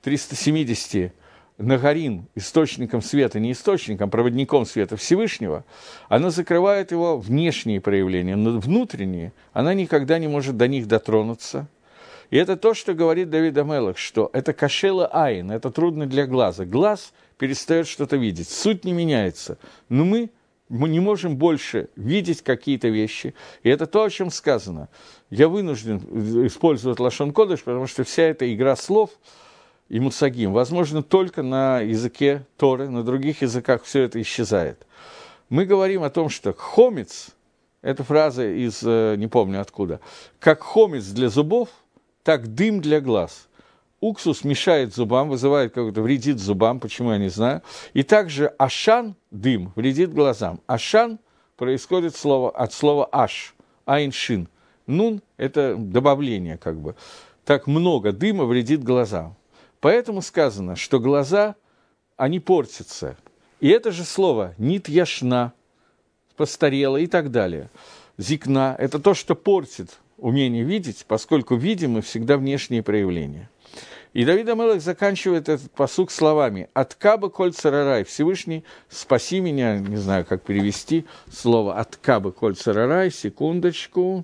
370 нагарин, источником света, не источником, проводником света Всевышнего, она закрывает его внешние проявления, но внутренние она никогда не может до них дотронуться. И это то, что говорит Давид ха-Мелех, что это кашела айн, это трудно для глаза. Глаз перестает что-то видеть, суть не меняется, но мы не можем больше видеть какие-то вещи. И это то, о чем сказано. Я вынужден использовать лашон кодеш, потому что вся эта игра слов и мусагим возможно только на языке Торы, на других языках все это исчезает. Мы говорим о том, что хомец, это фраза из, не помню откуда, как хомец для зубов, так дым для глаз. Уксус мешает зубам, вызывает какой-то, вредит зубам, почему я не знаю. И также ашан, дым, вредит глазам. Ашан происходит от слова аш, айншин. Нун – это добавление как бы. Так много дыма вредит глазам. Поэтому сказано, что глаза, они портятся. И это же слово нит яшна, постарело и так далее. Зикна – это то, что портит умение видеть, поскольку видим мы всегда внешние проявления. И Давид ха-Мелех заканчивает этот пасук словами «От каба коль царарай» Всевышний, спаси меня, не знаю, как перевести слово «от каба коль царарай», секундочку,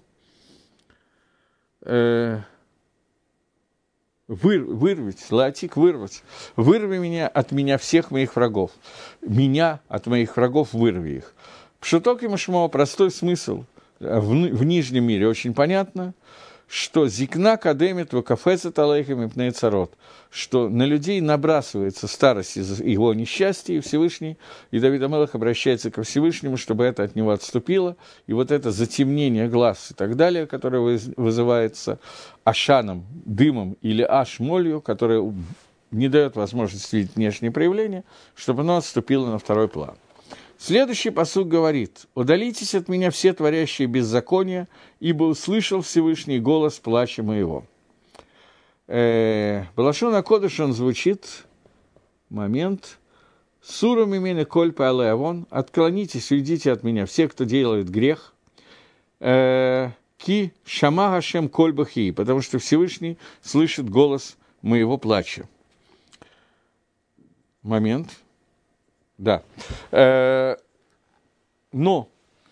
вырвать, латик вырвать, вырви меня от меня всех моих врагов, меня от моих врагов вырви их. Пшуток и машмо, простой смысл в нижнем мире очень понятно, что зикна кадемит вакафецет алейхем и пнейцарот, что на людей набрасывается старость из его несчастья, и Всевышний, и Давид ха-Мелех обращается ко Всевышнему, чтобы это от него отступило, и вот это затемнение глаз и так далее, которое вызывается ашаном, дымом или аш-молью, которое не дает возможности видеть внешние проявления, чтобы оно отступило на второй план. Следующий пасук говорит: «Удалитесь от меня все творящие беззакония, ибо услышал Всевышний голос плача моего». Балашон а-Кодеш, он звучит, момент, «Сура мимени коль паале авон», «Отклонитесь, уйдите от меня все, кто делает грех», «Ки шама Гашем коль бахи», потому что Всевышний слышит голос моего плача. Момент. Да. Но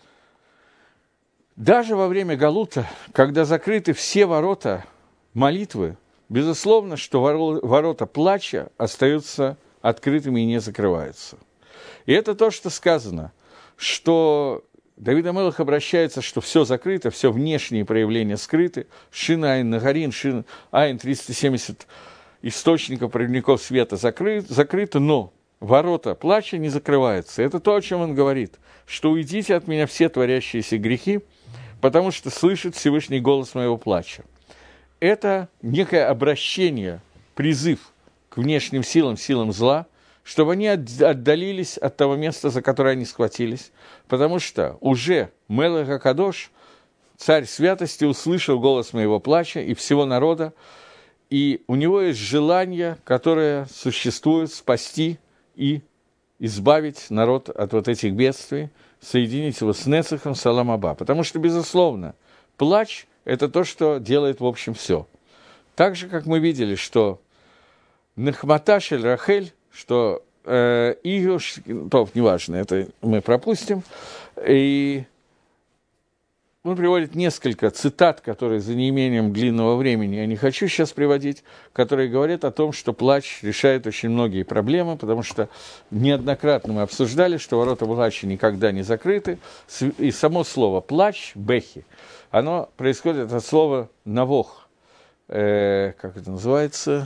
даже во время Галута, когда закрыты все ворота молитвы, безусловно, что ворота плача остаются открытыми и не закрываются. И это то, что сказано, что Давид ха-Мелех обращается, что все закрыто, все внешние проявления скрыты, шин айн нагарин, шин айн 370 источников, проводников света закрыто, но ворота плача не закрываются. Это то, о чем он говорит, что уйдите от меня все творящиеся грехи, потому что слышит Всевышний голос моего плача. Это некое обращение, призыв к внешним силам, силам зла, чтобы они отдалились от того места, за которое они схватились, потому что уже Мелех ха-Кадош, царь святости, услышал голос моего плача и всего народа, и у него есть желание, которое существует, спасти и избавить народ от вот этих бедствий, соединить его с Нецехом, с Олам Аба. Потому что, безусловно, плач – это то, что делает, в общем, все. Так же, как мы видели, что Нахматашель Рахель, что Игуш, неважно, это мы пропустим, и он приводит несколько цитат, которые за неимением длинного времени я не хочу сейчас приводить, которые говорят о том, что плач решает очень многие проблемы, потому что неоднократно мы обсуждали, что ворота плача никогда не закрыты, и само слово «плач», «бехи», оно происходит от слова «навох», как это называется,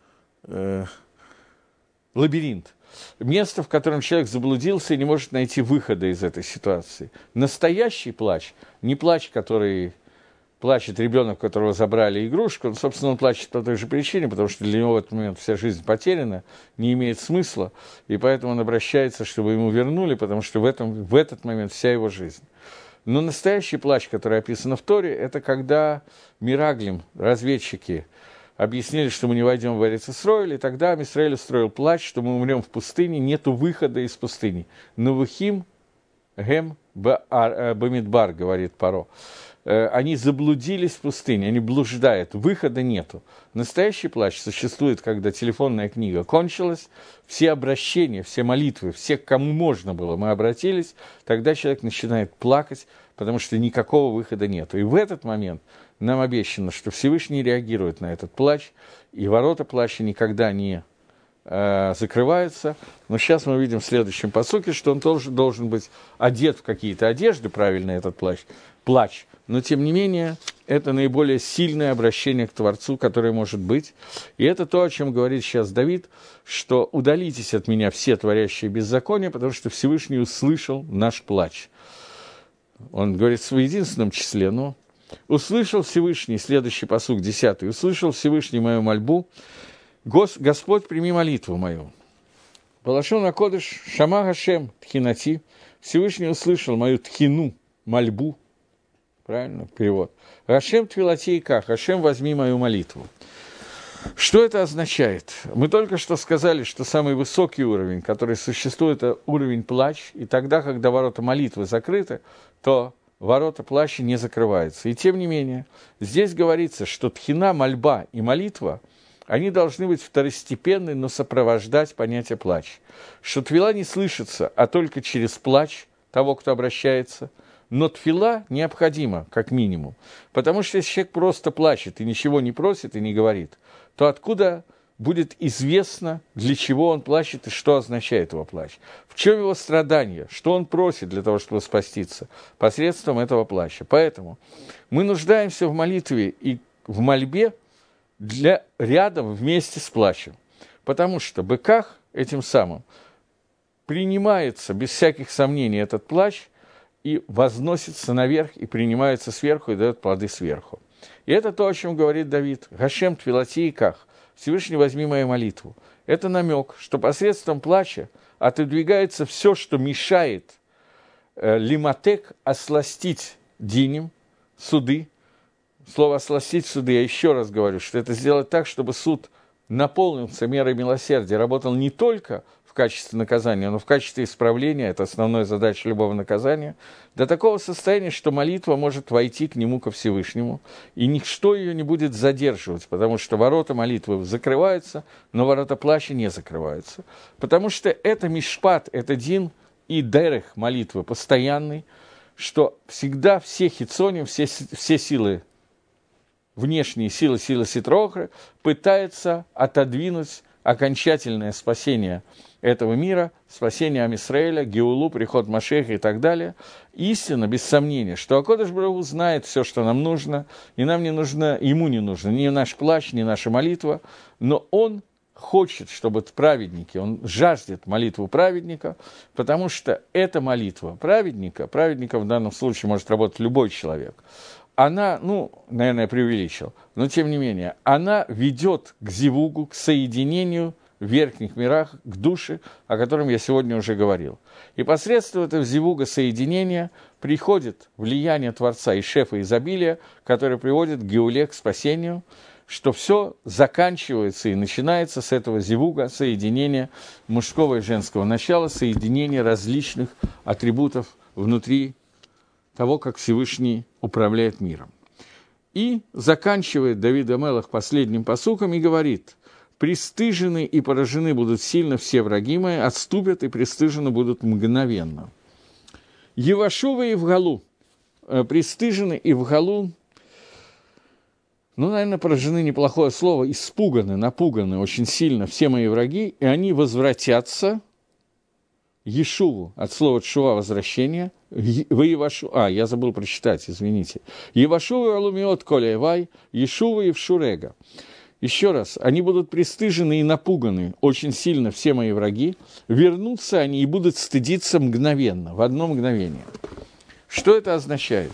лабиринт. Место, в котором человек заблудился и не может найти выхода из этой ситуации. Настоящий плач, не плач, который плачет ребенок, которого забрали игрушку, он, собственно, он плачет по той же причине, потому что для него в этот момент вся жизнь потеряна, не имеет смысла, и поэтому он обращается, чтобы ему вернули, потому что в этот момент вся его жизнь. Но настоящий плач, который описан в Торе, это когда мираглим, разведчики, объяснили, что мы не войдем в Эрец-Исроэль, и тогда Амисраэль устроил плач, что мы умрем в пустыне, нету выхода из пустыни. Навухим гем бамидбар, говорит Паро. Они заблудились в пустыне, они блуждают, выхода нету. Настоящий плач существует, когда телефонная книга кончилась, все обращения, все молитвы, все, к кому можно было, мы обратились, тогда человек начинает плакать, потому что никакого выхода нету. И в этот момент нам обещано, что Всевышний реагирует на этот плач, и ворота плача никогда не закрываются. Но сейчас мы видим в следующем пасуке, что он тоже должен быть одет в какие-то одежды, правильно, этот плач. Но, тем не менее, это наиболее сильное обращение к Творцу, которое может быть. И это то, о чем говорит сейчас Давид, что «удалитесь от меня все творящие беззакония, потому что Всевышний услышал наш плач». Он говорит в единственном числе, но «услышал Всевышний», следующий пасук, 10, «услышал Всевышний мою мольбу, Господь, прими молитву мою». Балашон Акодыш, Шама Гашем, Тхинати, Всевышний услышал мою тхину, мольбу, правильно, перевод. Гашем твилати иках, Гашем, возьми мою молитву. Что это означает? Мы только что сказали, что самый высокий уровень, который существует, это уровень плач, и тогда, когда ворота молитвы закрыты, то ворота плача не закрываются. И тем не менее, здесь говорится, что тхина, мольба и молитва, они должны быть второстепенны, но сопровождать понятие плач. Что твила не слышится, а только через плач того, кто обращается. Но тфила необходима, как минимум. Потому что если человек просто плачет и ничего не просит и не говорит, то откуда будет известно, для чего он плачет и что означает его плач? В чем его страдание? Что он просит для того, чтобы спаститься? Посредством этого плача. Поэтому мы нуждаемся в молитве и в мольбе рядом вместе с плачем. Потому что быках этим самым принимается без всяких сомнений этот плач, и возносится наверх, и принимается сверху, и дает плоды сверху. И это то, о чем говорит Давид. «Гашем твилати иках, Всевышний, возьми мою молитву». Это намек, что посредством плача отодвигается все, что мешает лиматек, осластить диним, суды. Слово «осластить суды», я еще раз говорю, что это сделать так, чтобы суд наполнился мерой милосердия, работал не только в качестве наказания, но в качестве исправления, это основная задача любого наказания, до такого состояния, что молитва может войти к нему, ко Всевышнему, и ничто ее не будет задерживать, потому что ворота молитвы закрываются, но ворота плача не закрываются. Потому что это мишпат, это дин и дерех молитвы постоянный, что всегда все хитсоним, все силы, внешние силы Ситрохры, пытаются отодвинуть окончательное спасение этого мира, спасение Ам-Исраэля, Геулу, приход Машеха и так далее. Истина, без сомнения, что Акодыш Барух Ху знает все, что нам нужно, и нам не нужно, ему не нужно ни наш плач, ни наша молитва, но он хочет, чтобы праведники, он жаждет молитву праведника, потому что эта молитва праведника в данном случае может работать любой человек, она, наверное, я преувеличил, но тем не менее, она ведет к зивугу, к соединению в верхних мирах, к душе, о котором я сегодня уже говорил. И посредством этого зивуга соединения приходит влияние Творца и шефа изобилия, которое приводит к геуле, к спасению, что все заканчивается и начинается с этого зивуга, соединения мужского и женского начала, соединения различных атрибутов внутри того, как Всевышний управляет миром. И заканчивает Давид ха-Мелех последним пасуком и говорит: «Пристыжены и поражены будут сильно все враги мои, отступят и пристыжены будут мгновенно». Евашува и Вгалу. Пристыжены и Вгалу, наверное, поражены неплохое слово, испуганы, напуганы очень сильно все мои враги, и они возвратятся, Ешуву, от слова тшува, возвращение, я забыл прочитать, извините. Евашува алумиот коляевай, Ешува и вшурега. Еще раз, они будут пристыжены и напуганы очень сильно все мои враги, вернутся они и будут стыдиться мгновенно, в одно мгновение. Что это означает?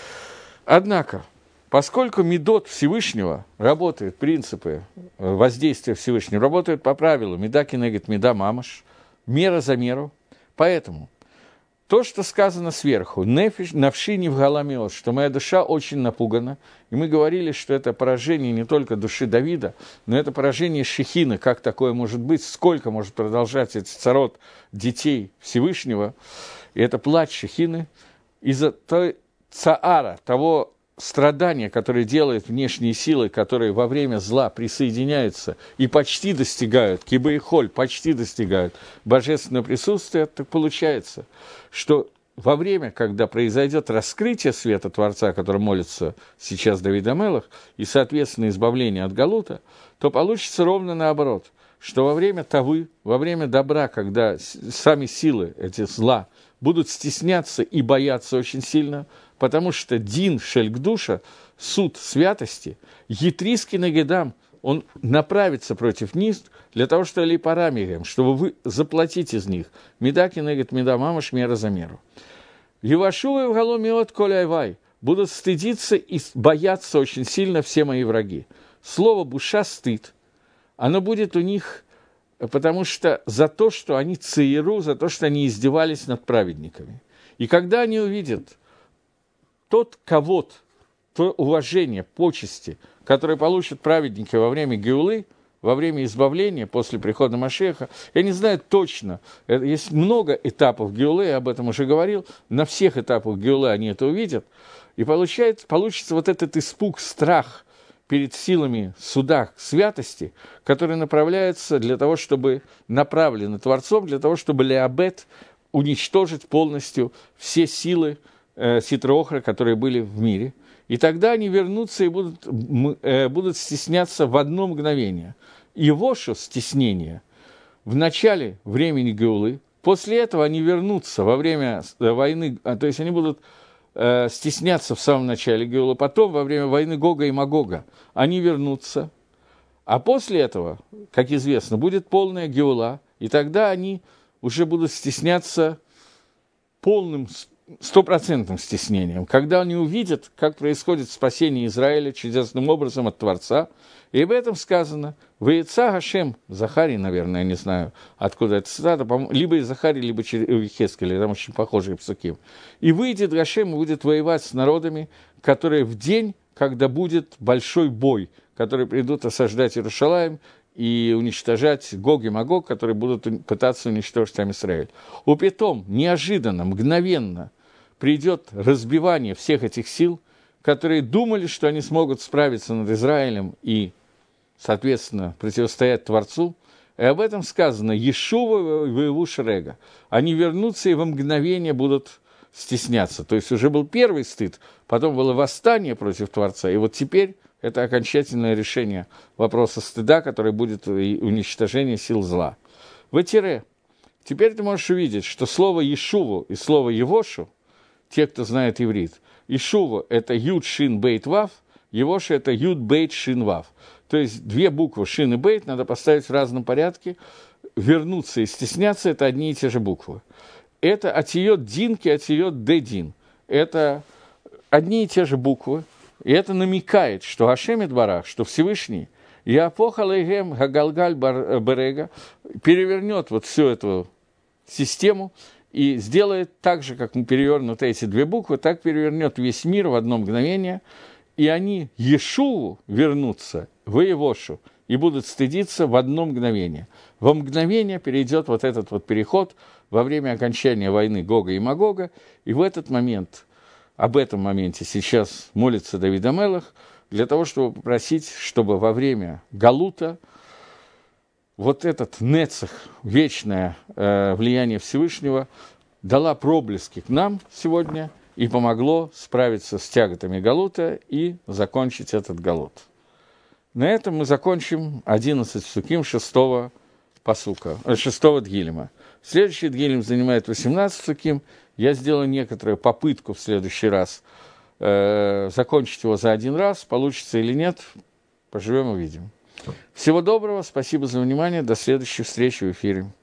Однако, поскольку медот Всевышнего работают, принципы воздействия Всевышнего работают по правилу меда кенегет меда мамаш, мера за меру, поэтому то, что сказано сверху, «Нефиш навши не в галамиот», что моя душа очень напугана, и мы говорили, что это поражение не только души Давида, но это поражение Шехины, как такое может быть, сколько может продолжать этот царот детей Всевышнего, и это плач Шехины из-за той цаара, того страдания, которые делают внешние силы, которые во время зла присоединяются и почти достигают, киба и холь, почти достигают божественного присутствия, так получается, что во время, когда произойдет раскрытие света Творца, который молится сейчас Давид ха-Мелех, и, соответственно, избавление от галута, то получится ровно наоборот, что во время тавы, во время добра, когда сами силы, эти зла, будут стесняться и бояться очень сильно, потому что дин шельгдуша, суд святости, етриский нагедам, он направится против них для того, чтобы липарамием, чтобы вы заплатить из них. Меда кенегет меда мамаш, мера за меру. Евашува и вгаломиот коляйвай будут стыдиться и бояться очень сильно все мои враги. Слово буша стыд, оно будет у них, потому что за то, что они цееру, за то, что они издевались над праведниками. И когда они увидят тот кавод, то уважение, почести, которые получат праведники во время Геулы, во время избавления, после прихода Машеха, я не знаю точно, есть много этапов Геулы, я об этом уже говорил, на всех этапах Геулы они это увидят, и получится вот этот испуг, страх перед силами суда святости, который направляется для того, чтобы направлены Творцом, для того, чтобы Леобет уничтожить полностью все силы Ситра-Охра, которые были в мире. И тогда они вернутся и будут стесняться в одно мгновение. Его стеснение в начале времени Геулы, после этого они вернутся во время войны, то есть они будут стесняться в самом начале Геулы, потом во время войны Гога и Магога они вернутся, а после этого, как известно, будет полная Геула, и тогда они уже будут стесняться полным, стопроцентным стеснением, когда они увидят, как происходит спасение Израиля чудесным образом от Творца, и об этом сказано «Ваица Гашем», Захарий, наверное, я не знаю, откуда эта цитата, либо из Захарии, либо из Хескеля, там очень похожие псуки. «И выйдет Гашем и будет воевать с народами, которые в день, когда будет большой бой, которые придут осаждать Иерушалаим и уничтожать Гог и Магог, которые будут пытаться уничтожить там Израиль. Упитом, неожиданно, мгновенно придет разбивание всех этих сил, которые думали, что они смогут справиться над Израилем и, соответственно, противостоять Творцу. И об этом сказано «Ешува воеву Шрега». Они вернутся и во мгновение будут стесняться. То есть уже был первый стыд, потом было восстание против Творца, и вот теперь это окончательное решение вопроса стыда, который будет уничтожение сил зла. Ватире. Теперь ты можешь увидеть, что слово «Ешуву» и слово «Евошу», те, кто знает иврит, Ишува – это Юд, Шин, Бейт, Вав, Евоша – это Юд, Бейт, Шин, Вав. То есть две буквы Шин и Бейт надо поставить в разном порядке, вернуться и стесняться – это одни и те же буквы. Это Атиот Динки, Атиот Дедин. Это одни и те же буквы, и это намекает, что Ашем Идбарах, что Всевышний, Япох Алейгем Гагалгаль Берега, перевернет вот всю эту систему, и сделает так же, как перевернут эти две буквы, так перевернет весь мир в одно мгновение, и они Ешуву вернутся в Евошу и будут стыдиться в одно мгновение. Во мгновение перейдет вот этот вот переход во время окончания войны Гога и Магога, и в этот момент об этом моменте сейчас молится Давид ха-Мелех, для того, чтобы попросить, чтобы во время Галута вот этот нецах, вечное влияние Всевышнего, дала проблески к нам сегодня и помогло справиться с тяготами Галута и закончить этот Галут. На этом мы закончим 11 псуким 6-го пасука, 6-го Дгилема. Следующий Дгилем занимает 18 псуким. Я сделаю некоторую попытку в следующий раз закончить его за один раз. Получится или нет, поживем увидим. Всего доброго, спасибо за внимание, до следующей встречи в эфире.